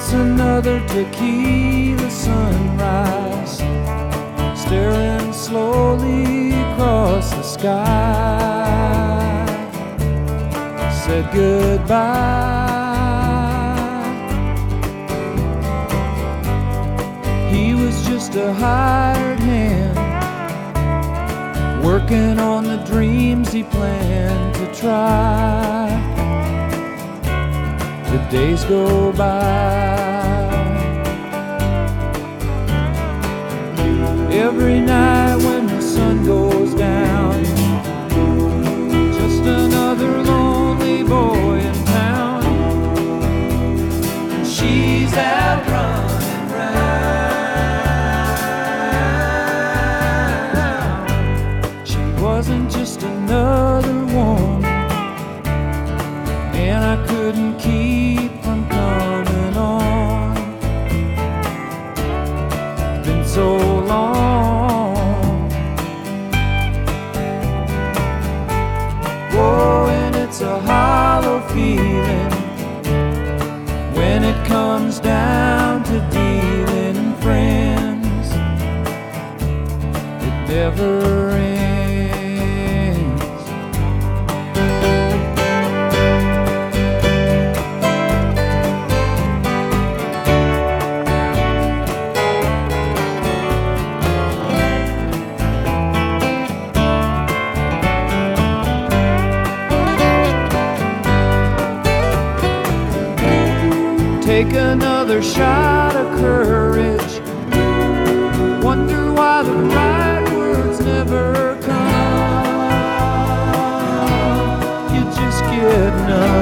It's another tequila sunrise, staring slowly across the sky. Said goodbye. He was just a hired hand, working on the dreams he planned to try. The days go by. Every night when the sun goes down, just another lonely boy in town. She's out running round. She wasn't just another woman, and I couldn't keep from coming on. Been so long. Oh, and it's a hollow feeling when it comes down to dealing friends. It never ends. Take another shot of courage, wonder why the right words never come. You just get numb.